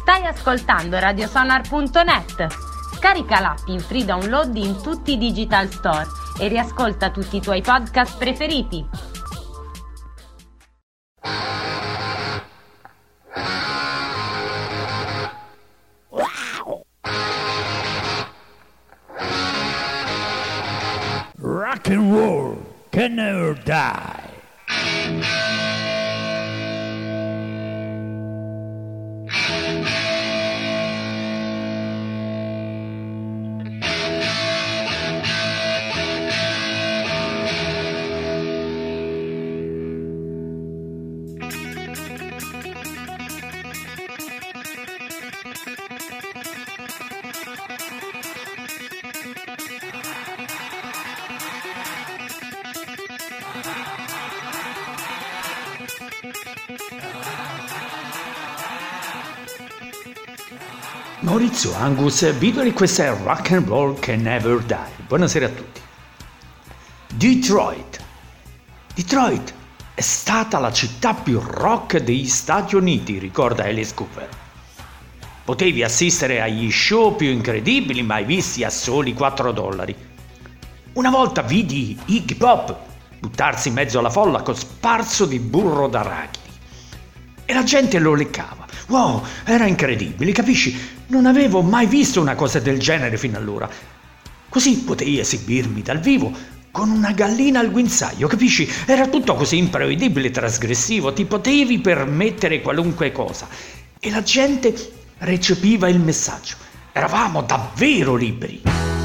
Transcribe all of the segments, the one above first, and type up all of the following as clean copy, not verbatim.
Stai ascoltando radiosonar.net. Scarica l'app in free download in tutti i digital store e riascolta tutti i tuoi podcast preferiti. Rock and roll can never die. Maurizio Angus Bidoli, questo è Rock and Roll Can Never Die. Buonasera a tutti. Detroit è stata la città più rock degli Stati Uniti, ricorda Alice Cooper. Potevi assistere agli show più incredibili mai visti a soli $4. Una volta vidi Iggy Pop buttarsi in mezzo alla folla cosparso di burro d'arachidi e la gente lo leccava. Wow, era incredibile, capisci? Non avevo mai visto una cosa del genere fino allora. Così potei esibirmi dal vivo con una gallina al guinzaglio, capisci? Era tutto così imprevedibile e trasgressivo, ti potevi permettere qualunque cosa e la gente recepiva il messaggio. Eravamo davvero liberi.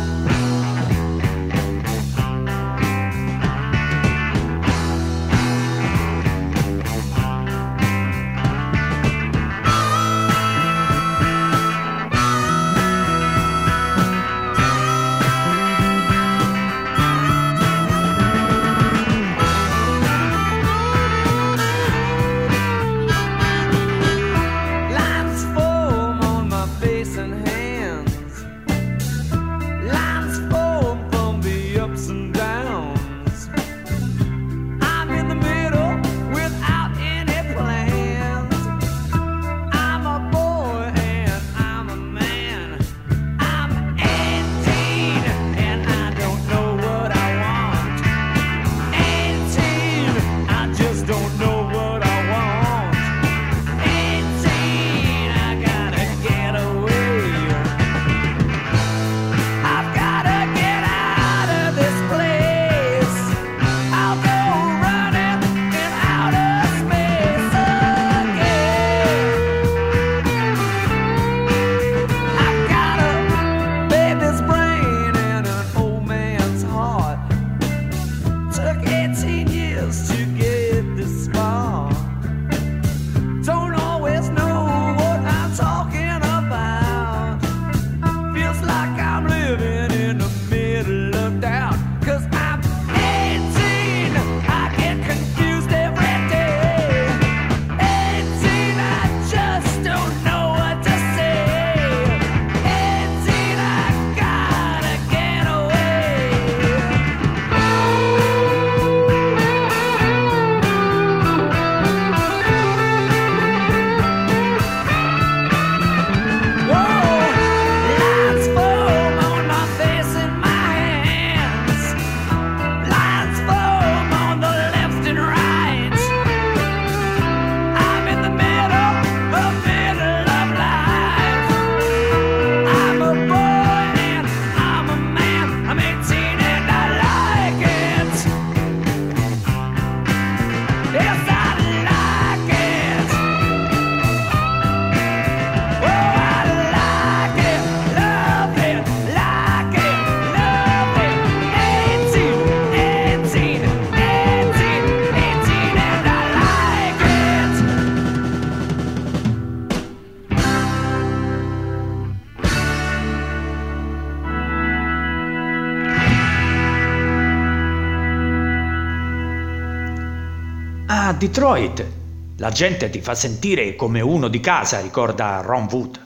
A Detroit la gente ti fa sentire come uno di casa, ricorda Ron Wood.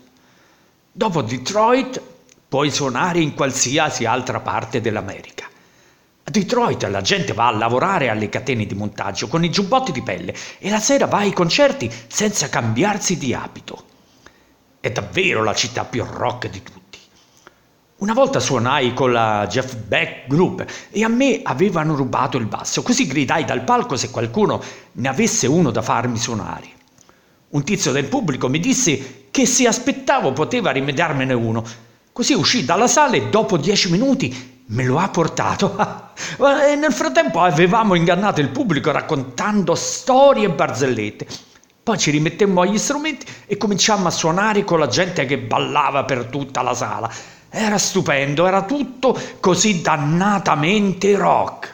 Dopo Detroit puoi suonare in qualsiasi altra parte dell'America. A Detroit la gente va a lavorare alle catene di montaggio con i giubbotti di pelle e la sera va ai concerti senza cambiarsi di abito. è davvero la città più rock di tutti. Una volta suonai con la Jeff Beck Group e a me avevano rubato il basso, così gridai dal palco se qualcuno ne avesse uno da farmi suonare. Un tizio del pubblico mi disse che se aspettavo poteva rimediarmene uno. Così uscì dalla sala e dopo 10 minuti me lo ha portato. E nel frattempo avevamo ingannato il pubblico raccontando storie e barzellette. Poi ci rimettemmo agli strumenti e cominciammo a suonare con la gente che ballava per tutta la sala. Era stupendo, era tutto così dannatamente rock.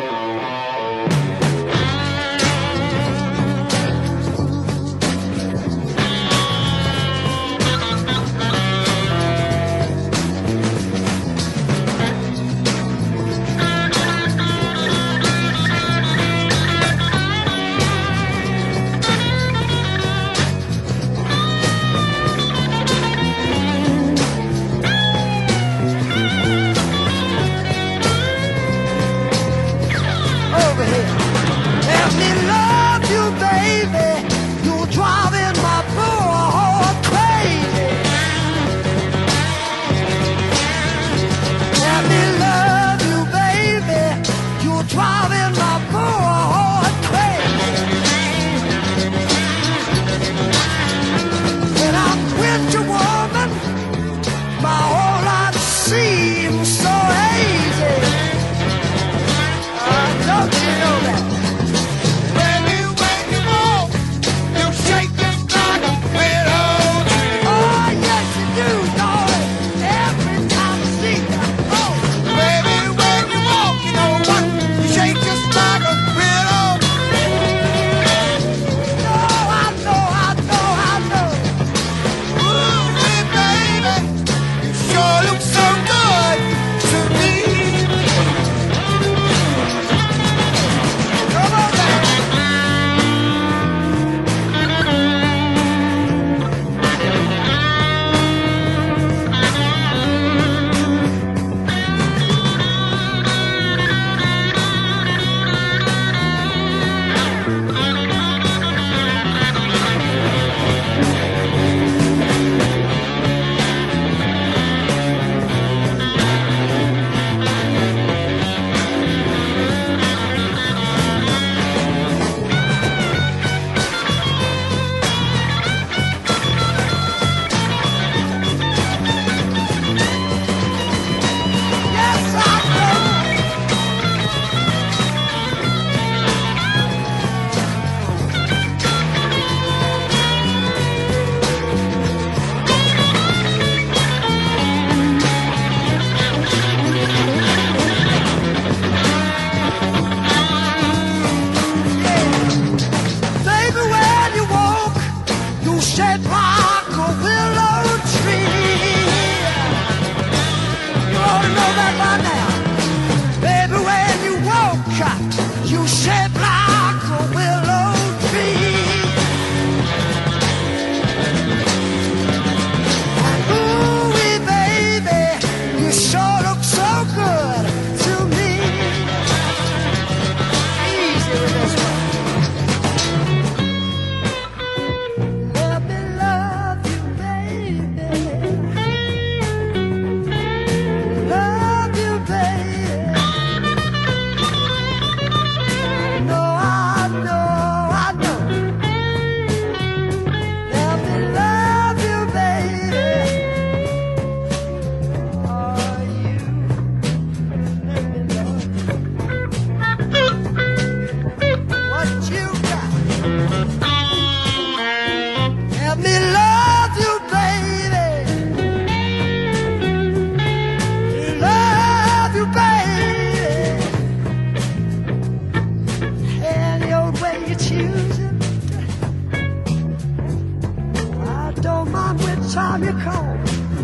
time you call.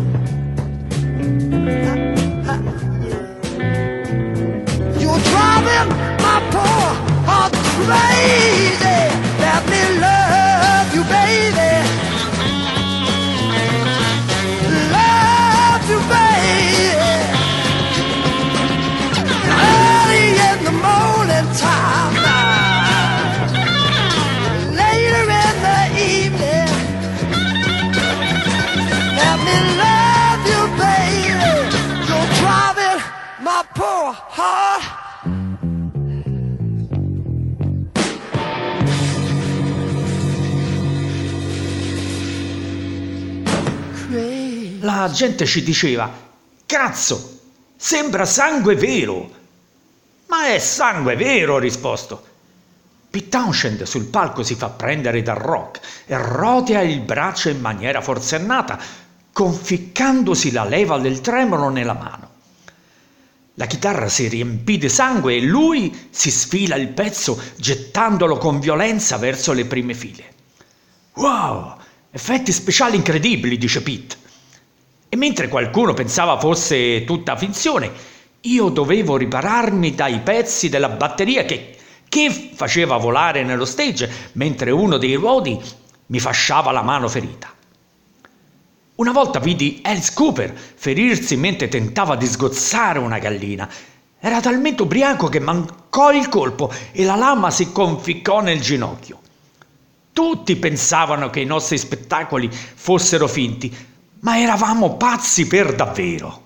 You're driving my poor heart crazy. Let me love you, baby. Love you, baby. Early in the morning time, later in the evening. La gente ci diceva: cazzo, sembra sangue vero. Ma è sangue vero, ho risposto. Pete Townshend sul palco si fa prendere dal rock e rotea il braccio in maniera forsennata, conficcandosi la leva del tremolo nella mano. La chitarra si riempì di sangue e lui si sfila il pezzo gettandolo con violenza verso le prime file. Wow, effetti speciali incredibili, dice Pete. E mentre qualcuno pensava fosse tutta finzione, io dovevo ripararmi dai pezzi della batteria che faceva volare nello stage mentre uno dei ruoti mi fasciava la mano ferita. Una volta vidi Alice Cooper ferirsi mentre tentava di sgozzare una gallina. Era talmente ubriaco che mancò il colpo e la lama si conficcò nel ginocchio. Tutti pensavano che i nostri spettacoli fossero finti, ma eravamo pazzi per davvero.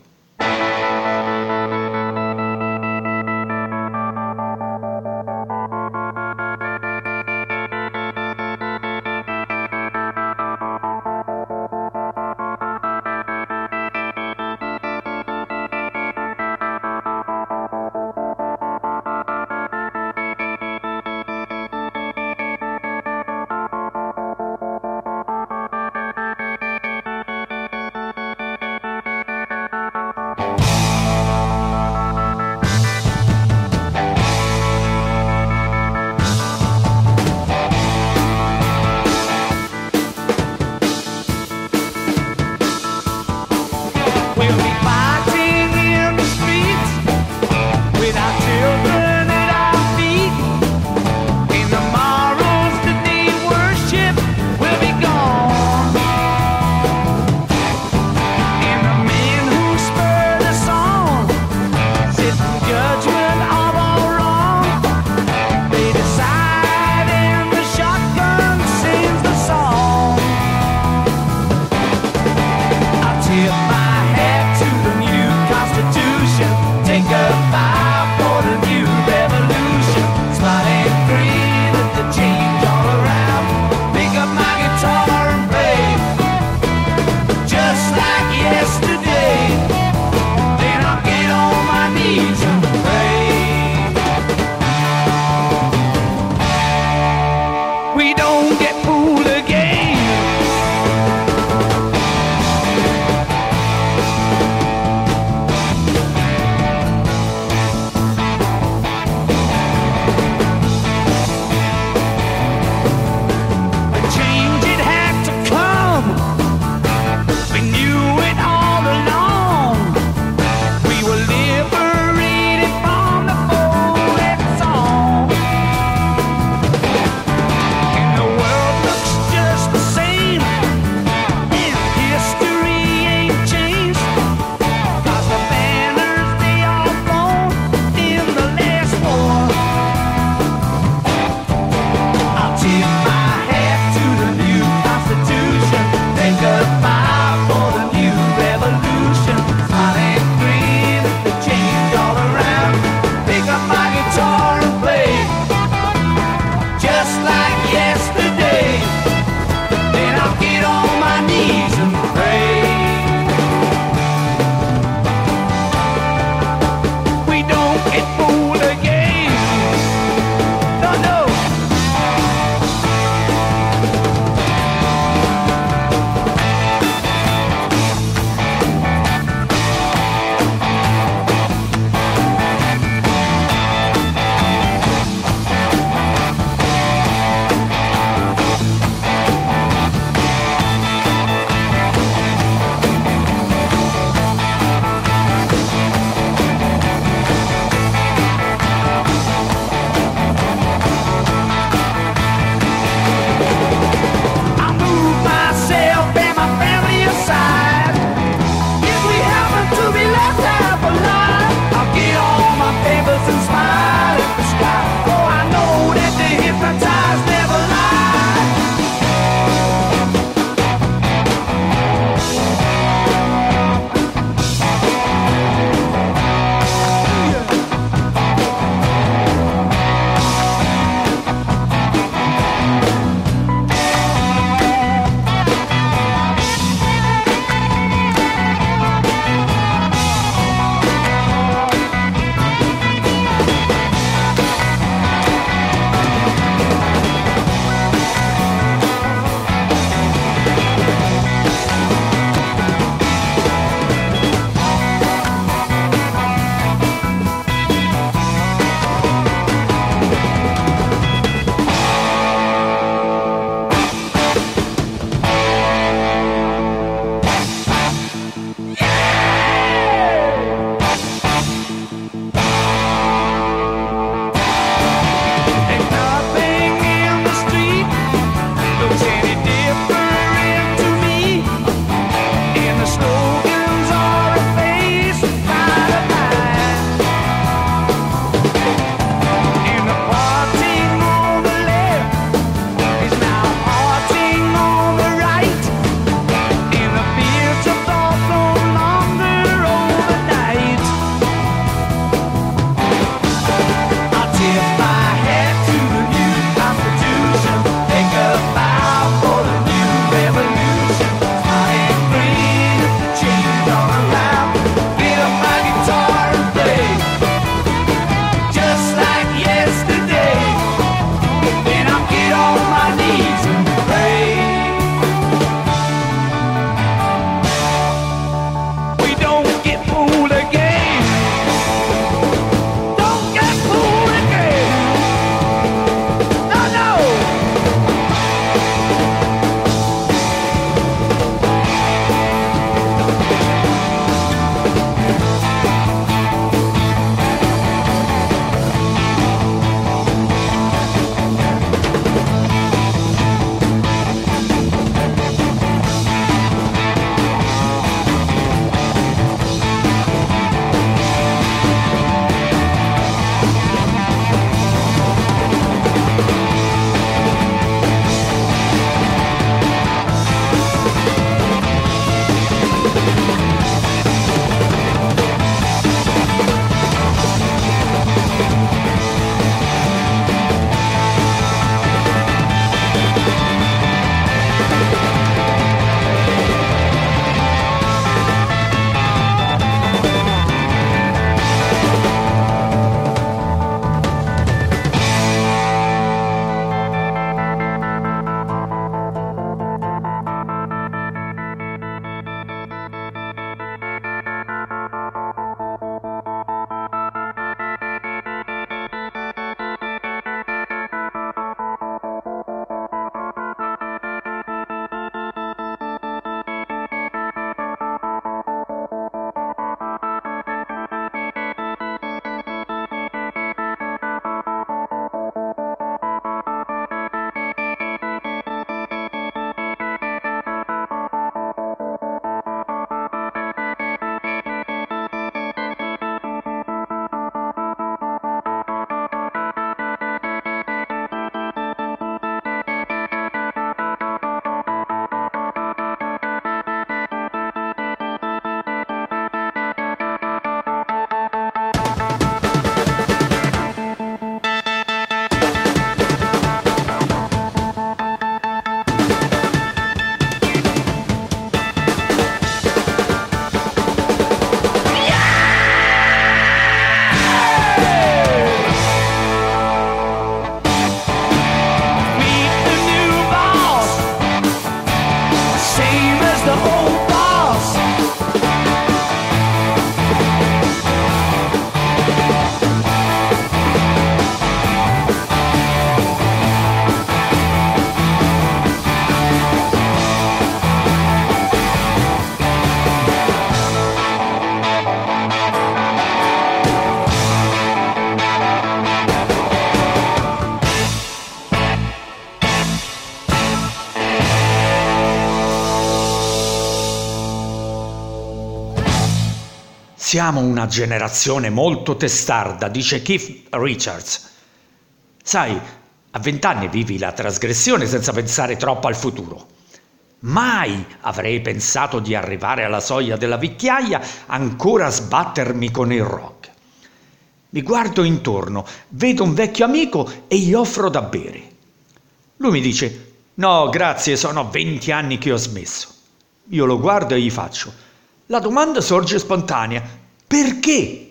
Siamo una generazione molto testarda, dice Keith Richards. Sai, a 20 anni vivi la trasgressione senza pensare troppo al futuro. Mai avrei pensato di arrivare alla soglia della vecchiaia ancora a sbattermi con il rock. Mi guardo intorno, vedo un vecchio amico e gli offro da bere. Lui mi dice: no, grazie, sono 20 anni che ho smesso. Io lo guardo e gli faccio: la domanda sorge spontanea: perché?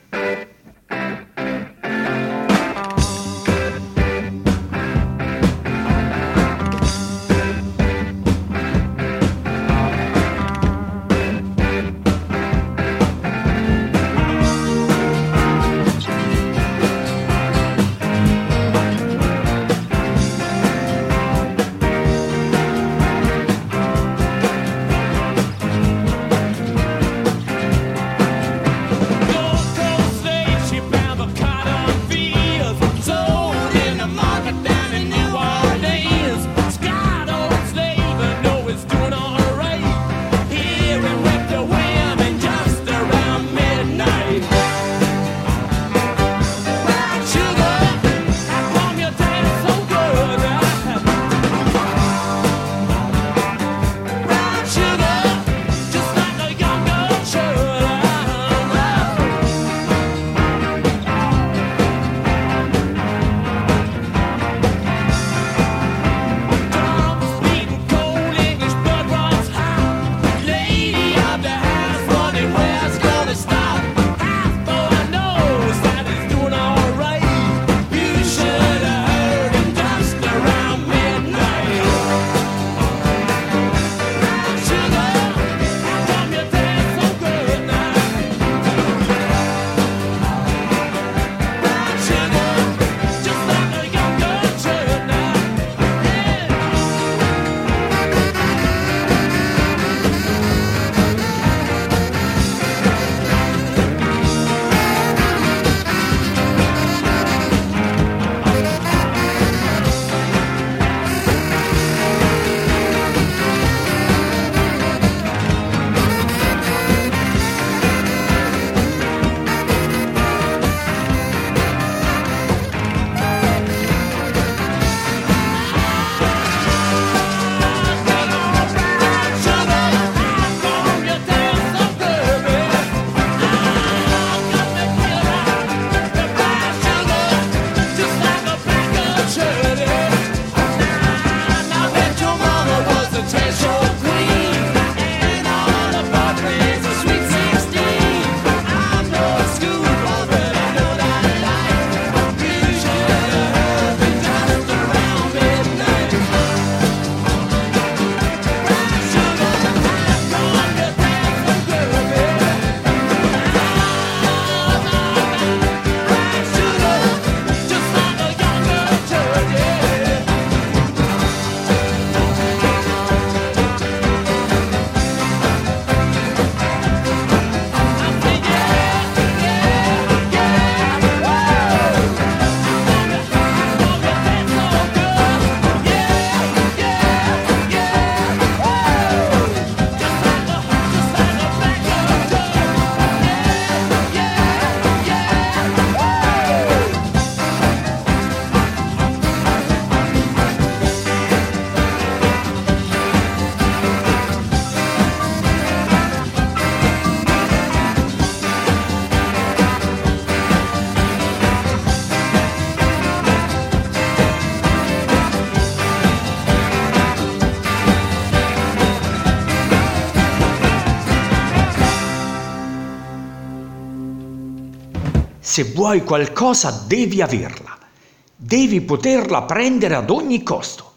Se vuoi qualcosa devi averla, devi poterla prendere ad ogni costo.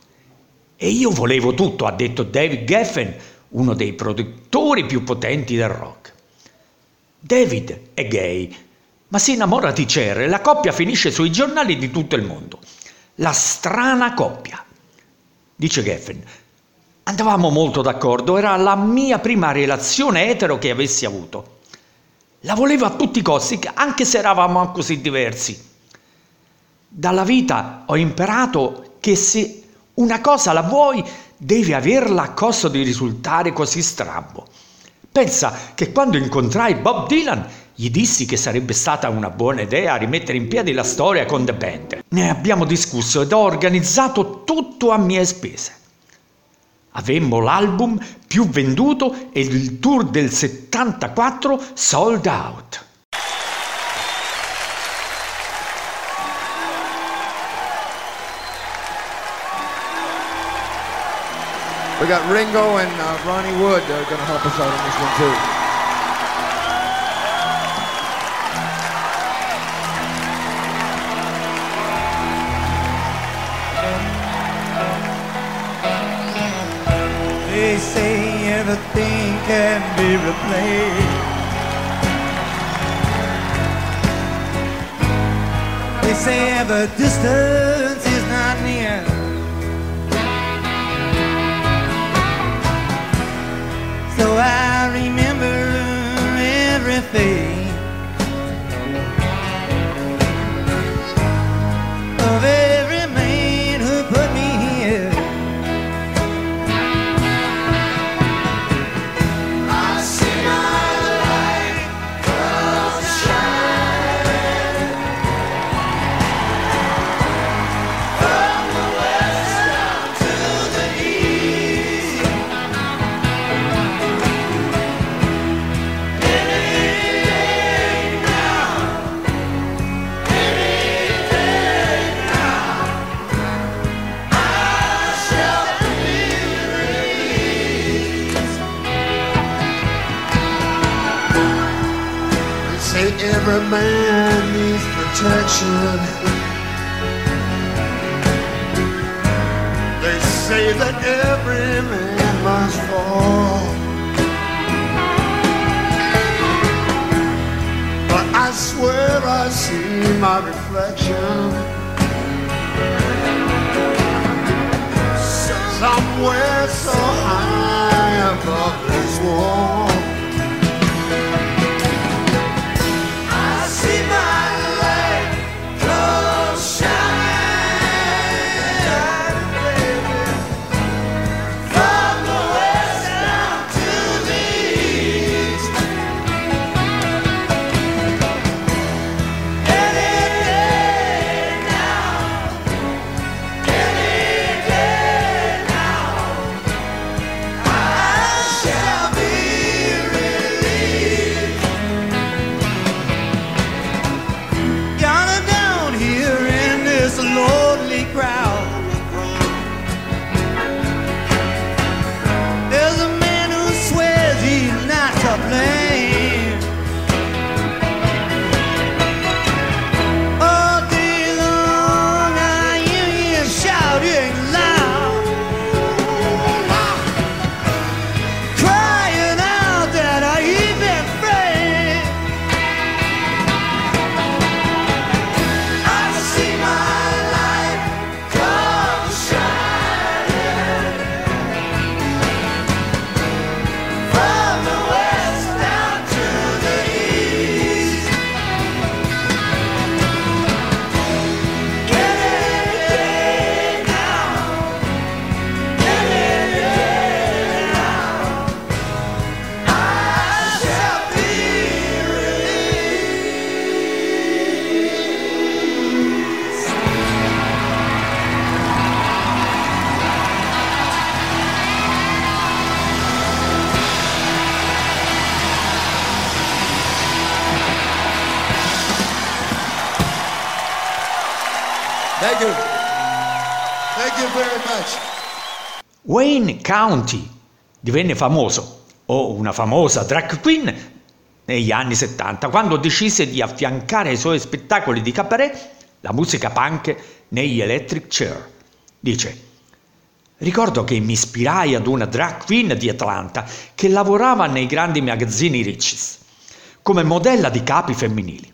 E io volevo tutto, ha detto David Geffen, uno dei produttori più potenti del rock. David è gay, ma si innamora di Cher e la coppia finisce sui giornali di tutto il mondo. La strana coppia. Dice Geffen: andavamo molto d'accordo, era la mia prima relazione etero che avessi avuto. La volevo a tutti i costi, anche se eravamo così diversi. Dalla vita ho imparato che se una cosa la vuoi, devi averla a costo di risultare così strambo. Pensa che quando incontrai Bob Dylan gli dissi che sarebbe stata una buona idea rimettere in piedi la storia con The Band. Ne abbiamo discusso ed ho organizzato tutto a mie spese. Avemmo l'album più venduto e il tour del 74 sold out. We got Ringo and Ronnie Wood going to help us out on this one too. They say everything can be replaced. They say every distance is not near. So I remember everything of every man who put me here. I see my light come shining from the west down to the east. Every man needs protection. They say that every man must fall, but I swear I see my reflection somewhere so high above this wall. Thank you. Thank you very much. Wayne County divenne famoso, o una famosa drag queen, negli anni 70, quando decise di affiancare ai suoi spettacoli di cabaret la musica punk negli Electric Chair. Dice: ricordo che mi ispirai ad una drag queen di Atlanta che lavorava nei grandi magazzini Riches come modella di capi femminili.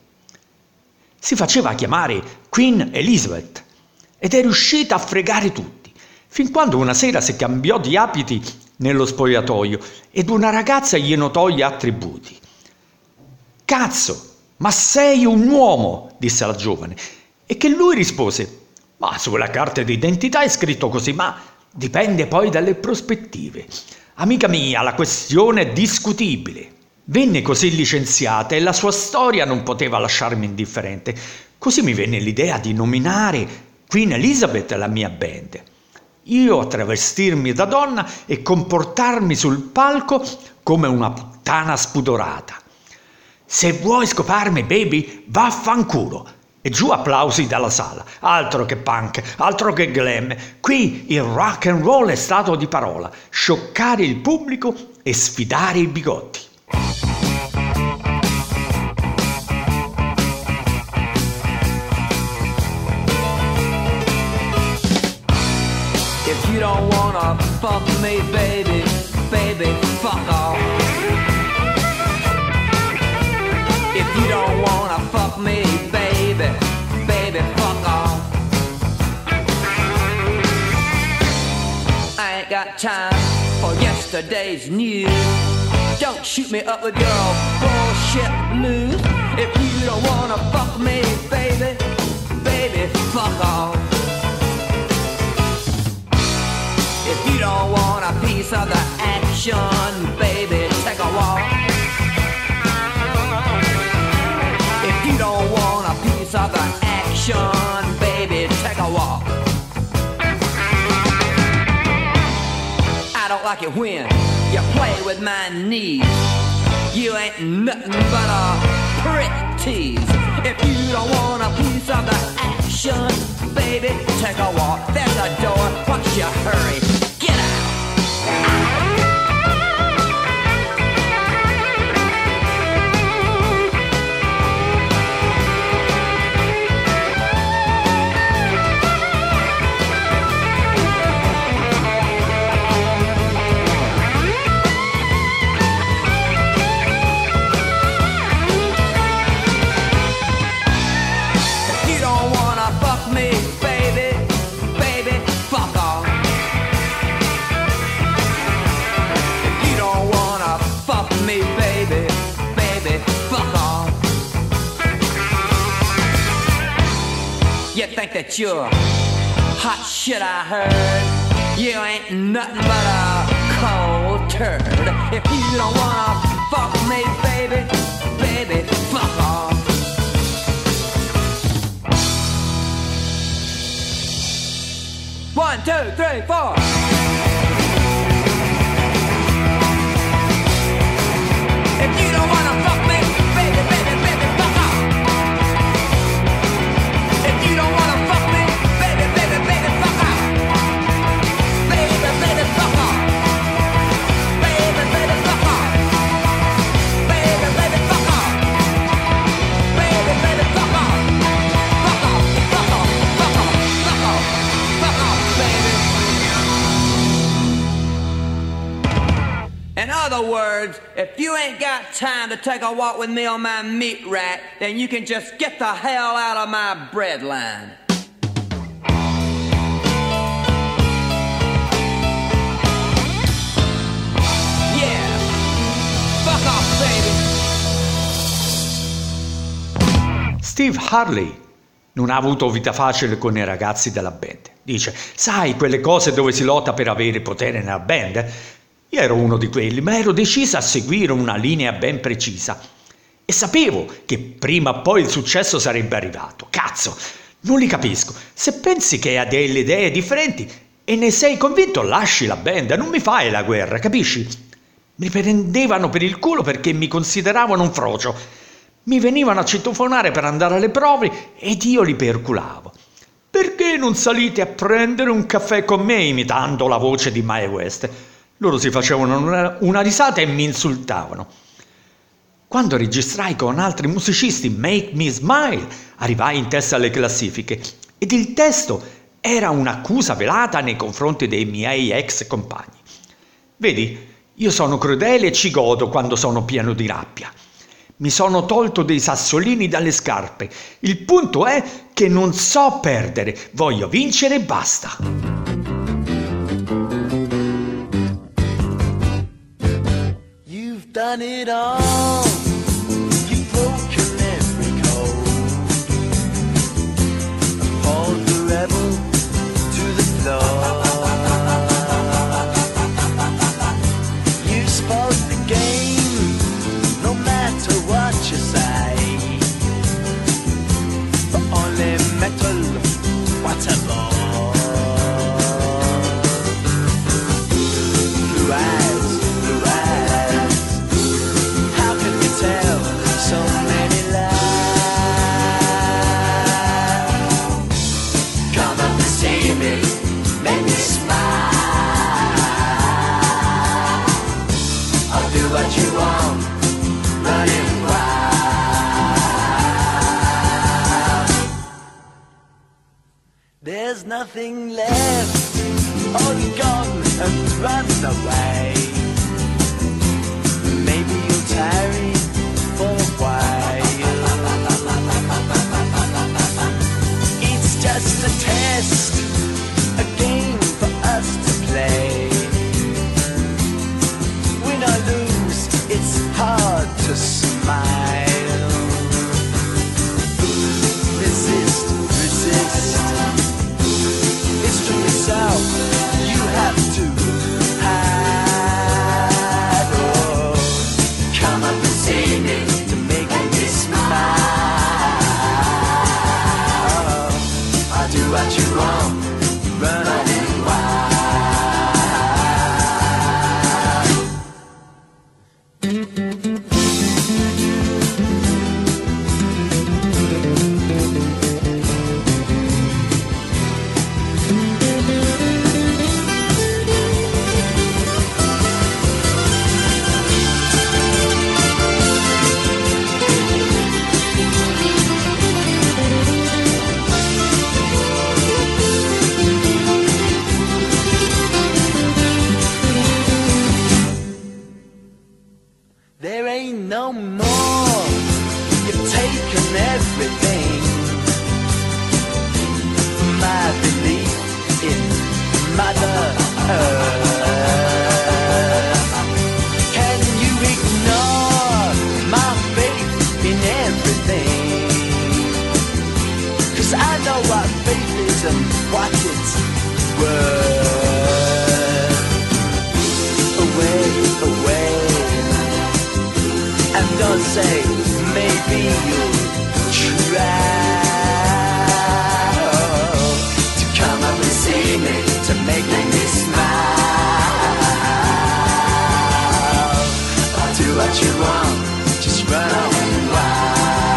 Si faceva chiamare Queen Elizabeth ed è riuscita a fregare tutti, fin quando una sera si cambiò di abiti nello spogliatoio ed una ragazza gli notò gli attributi. «Cazzo, ma sei un uomo!» disse la giovane, e che lui rispose: «Ma sulla carta d'identità è scritto così, ma Dipende poi dalle prospettive. Amica mia, la questione è discutibile. Venne così licenziata e la sua storia non poteva lasciarmi indifferente. Così mi venne l'idea di nominare Queen Elizabeth la mia band. Io a travestirmi da donna e comportarmi sul palco come una puttana spudorata. Se vuoi scoparmi, baby, vaffanculo. E giù applausi dalla sala. Altro che punk, altro che glam. Qui il rock and roll è stato di parola. Scioccare il pubblico e sfidare i bigotti. If you don't wanna fuck me, baby, baby, fuck off. If you don't wanna fuck me, baby, baby, fuck off. I ain't got time for yesterday's news. Don't shoot me up with your bullshit blues. If you don't wanna fuck me, baby, baby, fuck off. If you don't want a piece of the action, baby, take a walk. If you don't want a piece of the action, baby, take a walk. I don't like it when you play with my knees. You ain't nothing but a prick tease. If you don't want a piece of the action, baby, take a walk. There's a door, what's your hurry? Get out! You think that you're hot shit, I heard. You ain't nothing but a cold turd. If you don't wanna fuck me, baby, baby, fuck off. One, two, three, four. If you don't wanna fuck me, baby, baby, baby, fuck off. If you don't wanna fuck me, baby, baby, baby, fuck off. Baby, baby, fuck off. Baby, baby, fuck off. Baby, baby, fuck off. Baby, baby, fuck off. Fuck off, fuck off, fuck off, fuck off, fuck off, baby. In other words, if you ain't got time to take a walk with me on my meat rack, then you can just get the hell out of my bread line. Yeah, fuck off, baby. Steve Harley non ha avuto vita facile con i ragazzi della band. Dice, sai quelle cose dove si lotta per avere potere nella band? Io ero uno di quelli, ma ero decisa a seguire una linea ben precisa. E sapevo che prima o poi il successo sarebbe arrivato. Cazzo, non li capisco. Se pensi che hai delle idee differenti e ne sei convinto, lasci la band, non mi fai la guerra, capisci? Mi prendevano per il culo perché mi consideravano un frocio. Mi venivano a citofonare per andare alle prove ed io li perculavo. Perché non salite a prendere un caffè con me imitando la voce di Mae West? Loro si facevano una risata e mi insultavano. Quando registrai con altri musicisti Make Me Smile, arrivai in testa alle classifiche ed il testo era un'accusa velata nei confronti dei miei ex compagni. Vedi, io sono crudele e ci godo quando sono pieno di rabbia. Mi sono tolto dei sassolini dalle scarpe. Il punto è che non so perdere, voglio vincere e basta. You've done it all. You've broken every code. Hauled the rebel to the floor. want, running wild. There's nothing left, all gone and run away. Maybe you'll tarry for a while. It's just a test, a game for us to play. Win or lose, it's hard to smile. Resist, resist. It's from yourself, you have to hide. Oh, come up and see me to make me smile. I'll do what you want, running wild. There ain't no more, you've taken everything. My belief in Mother Earth. Can you ignore my faith in everything? 'Cause I know what faith is and what it's worth. Away, away. And don't say, maybe you'll try to come up and see me, to make me smile. I'll do what you want, just run on wild.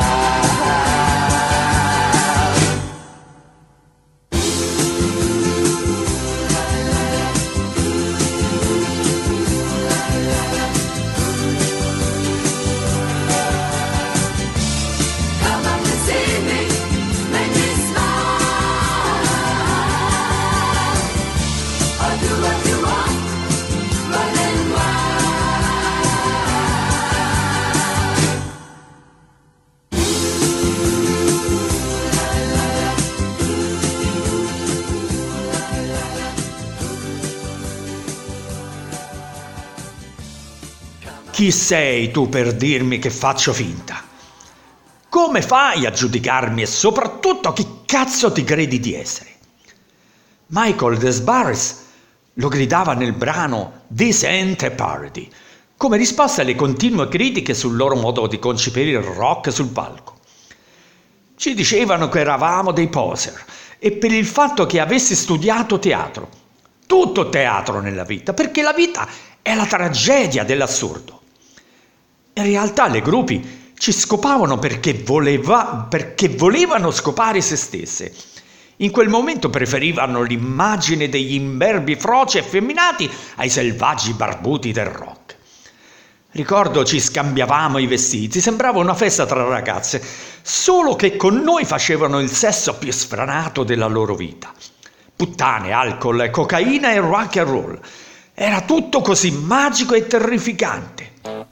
Come up and see me, make me smile. I'll do what you want, running wild. Chi sei tu per dirmi che faccio finta? Come fai a giudicarmi e soprattutto chi cazzo ti credi di essere? Michael Desbarres lo gridava nel brano This Ain't a Party, come risposta alle continue critiche sul loro modo di concepire il rock sul palco. Ci dicevano che eravamo dei poser e per il fatto che avessi studiato teatro. Tutto teatro nella vita, perché la vita è la tragedia dell'assurdo. In realtà le gruppi ci scopavano perché volevano scopare se stesse. In quel momento preferivano l'immagine degli imberbi froci e effeminati ai selvaggi barbuti del rock. Ricordo ci scambiavamo i vestiti, sembrava una festa tra ragazze, solo che con noi facevano il sesso più sfrenato della loro vita. Puttane, alcol, cocaina e rock and roll. Era tutto così magico e terrificante.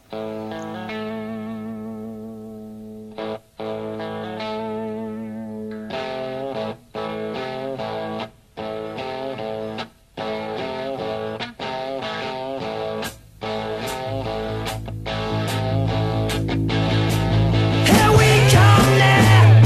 Here we come now.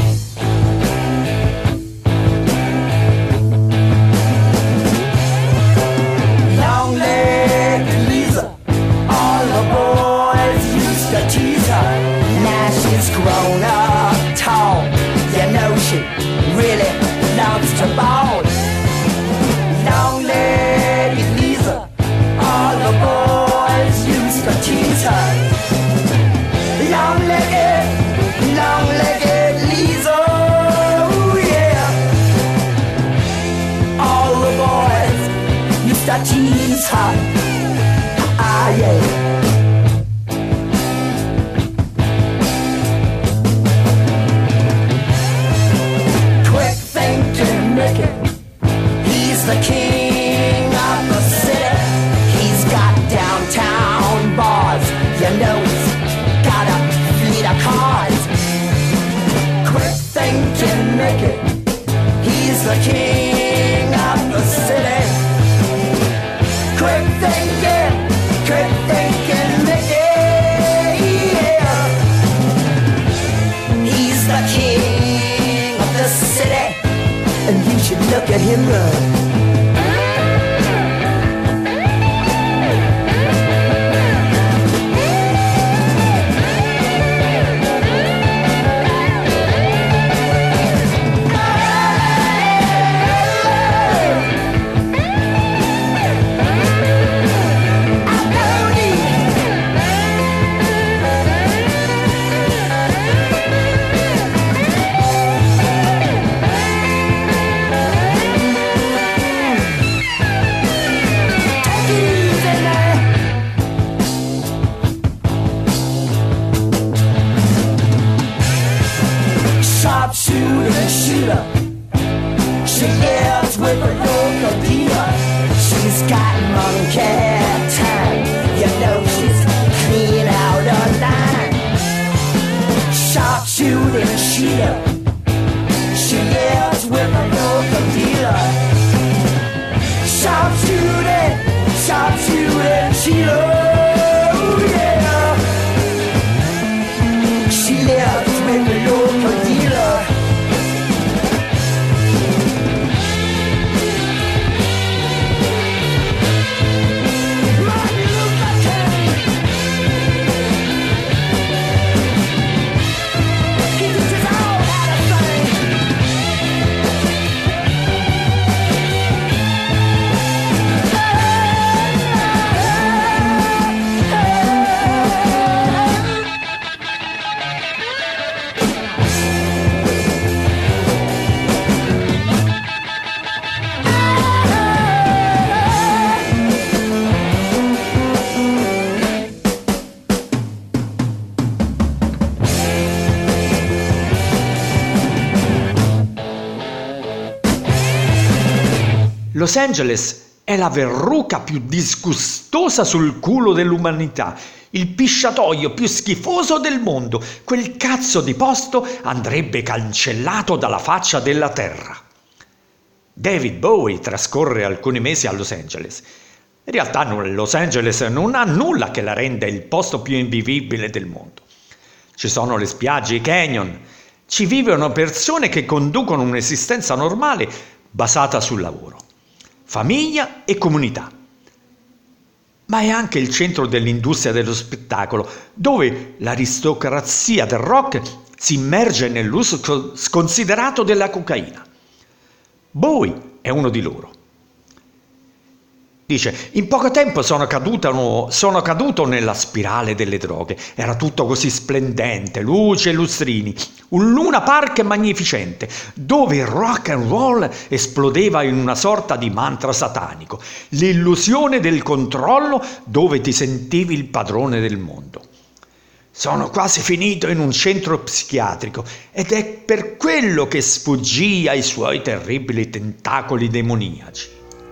Long leg Lisa, all the boys used to tease her. Now she's grown up tall, you know she really loves to ball. Long leg Lisa, all the boys used to tease her. Long-legged Lisa, ooh, yeah. All the boys used to tease her, ah, yeah. Los Angeles è la verruca più disgustosa sul culo dell'umanità, il pisciatoio più schifoso del mondo. Quel cazzo di posto andrebbe cancellato dalla faccia della terra. David Bowie trascorre alcuni mesi a Los Angeles. In realtà Los Angeles non ha nulla che la renda il posto più invivibile del mondo. Ci sono le spiagge, i canyon, ci vivono persone che conducono un'esistenza normale basata sul lavoro, famiglia e comunità. Ma è anche il centro dell'industria dello spettacolo, dove l'aristocrazia del rock si immerge nell'uso sconsiderato della cocaina. Bowie è uno di loro. Dice: in poco tempo sono caduto nella spirale delle droghe. Era tutto così splendente, luci e lustrini, un Luna Park magnificente, dove il rock and roll esplodeva in una sorta di mantra satanico, l'illusione del controllo dove ti sentivi il padrone del mondo. Sono quasi finito in un centro psichiatrico ed è per quello che sfuggii ai suoi terribili tentacoli demoniaci.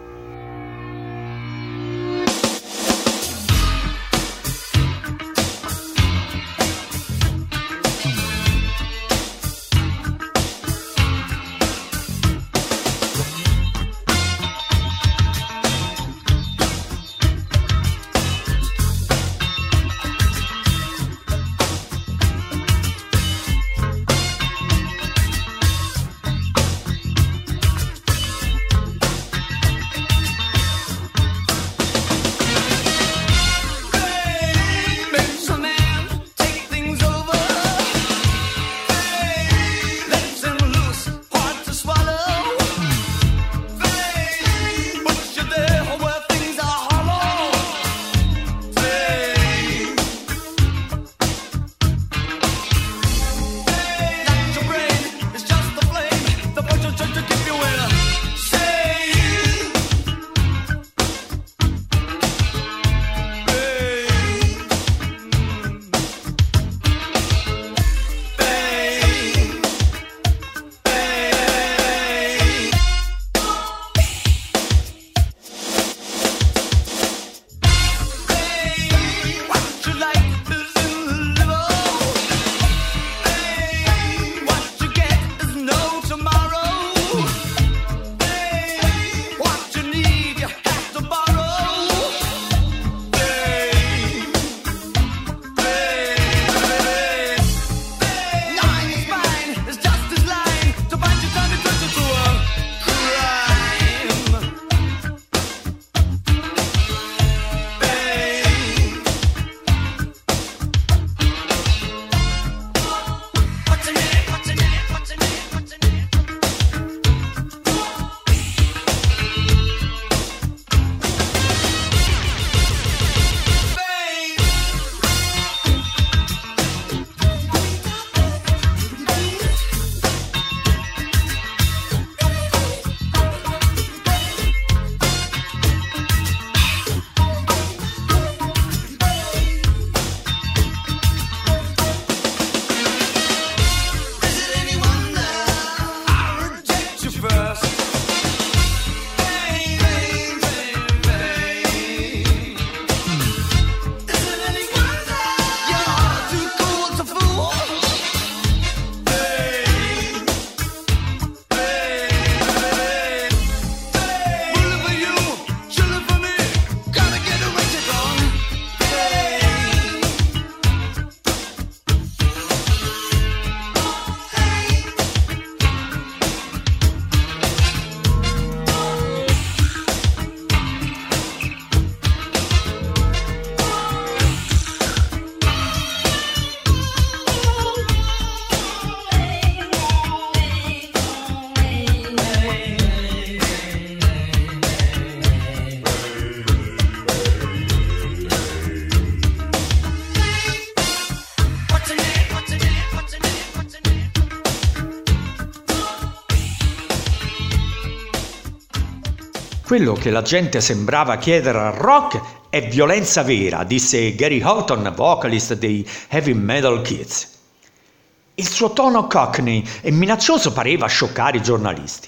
Quello che la gente sembrava chiedere al rock è violenza vera, disse Gary Houghton, vocalist dei Heavy Metal Kids. Il suo tono cockney e minaccioso pareva scioccare i giornalisti.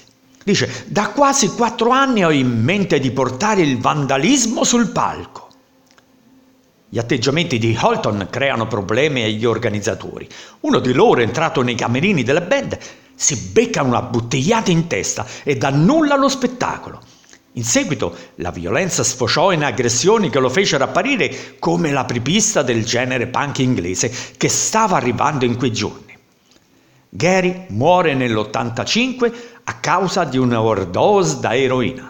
Dice: da quasi 4 anni ho in mente di portare il vandalismo sul palco. Gli atteggiamenti di Holton creano problemi agli organizzatori. Uno di loro, entrato nei camerini della band, si becca una bottigliata in testa ed annulla lo spettacolo. In seguito la violenza sfociò in aggressioni che lo fecero apparire come l'apripista del genere punk inglese che stava arrivando in quei giorni. Gary muore nell'85 a causa di una overdose da eroina.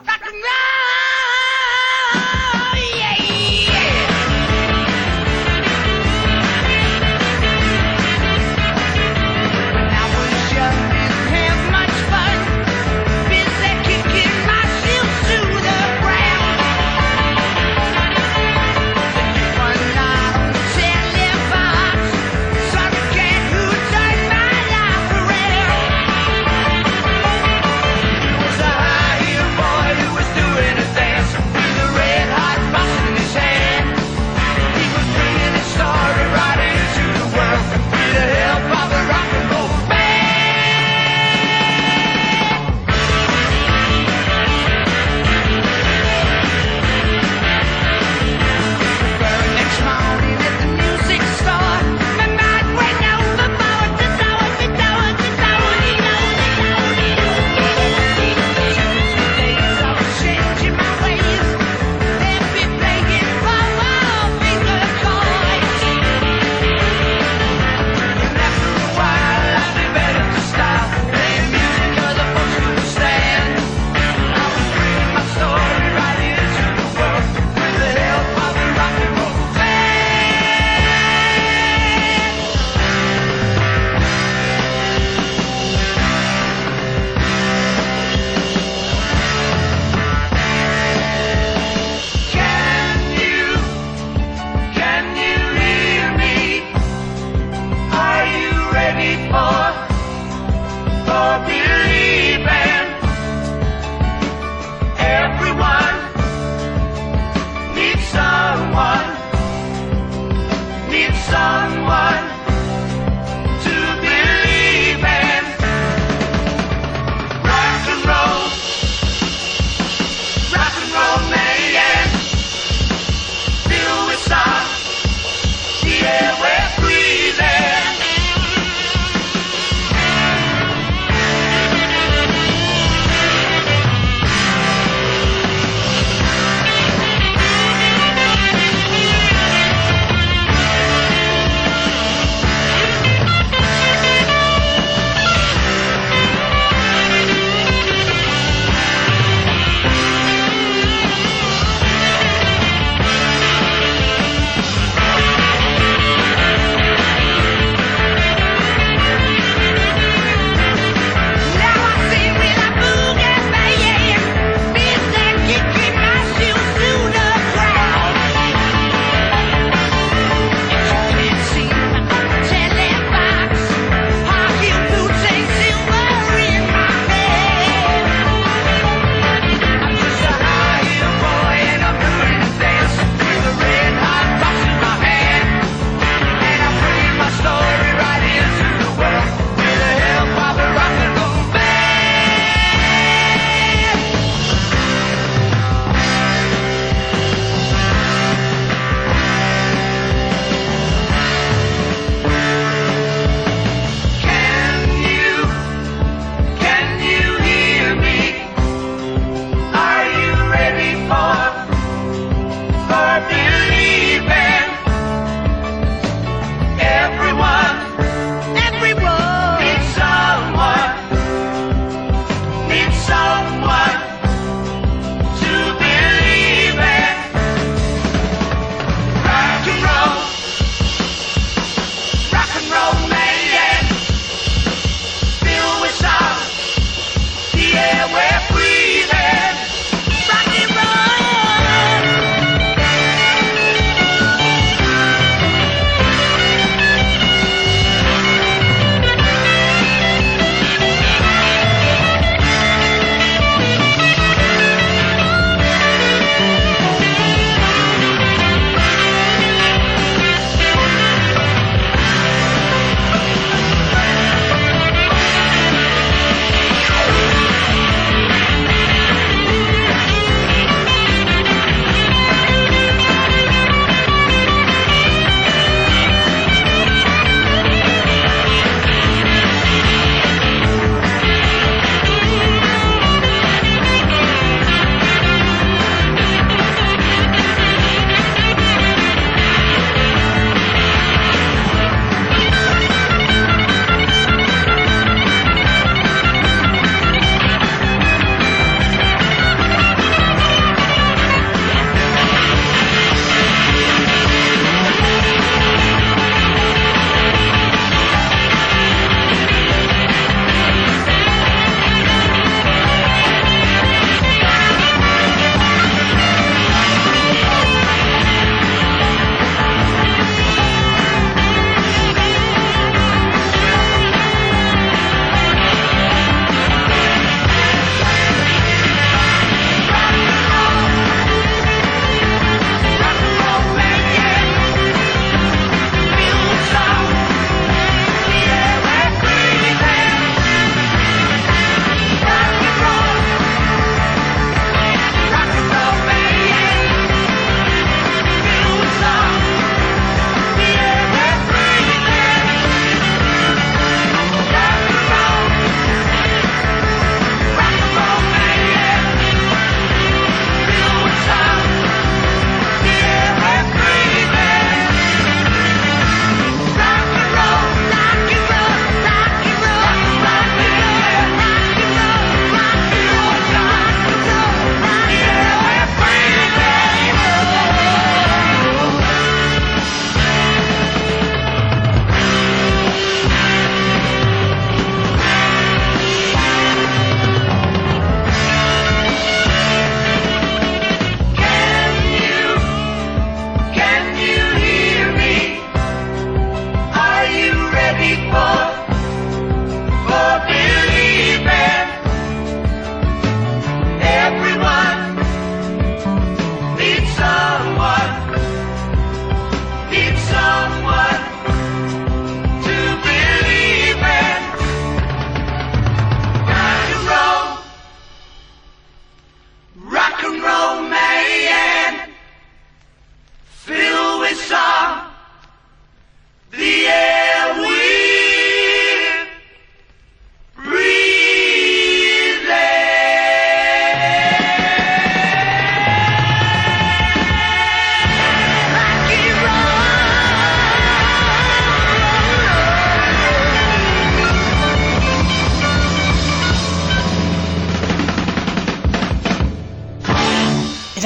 Boy,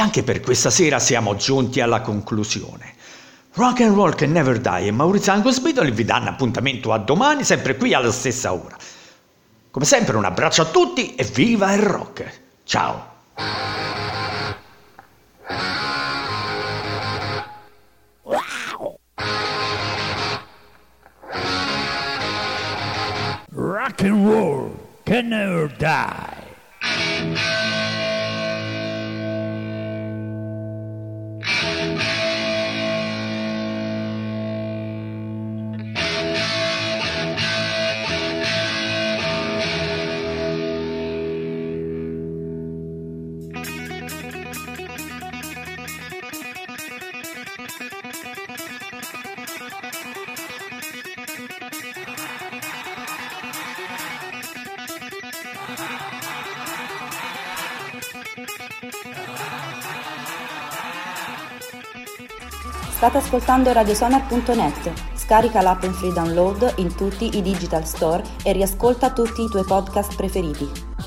anche per questa sera siamo giunti alla conclusione. Rock and Roll Can Never Die e Maurizio Angospidoli vi danno appuntamento a domani, sempre qui alla stessa ora. Come sempre un abbraccio a tutti e viva il rock! Ciao! Rock and roll can never die. State ascoltando radiosonar.net. Scarica l'app in free download in tutti i digital store e riascolta tutti i tuoi podcast preferiti.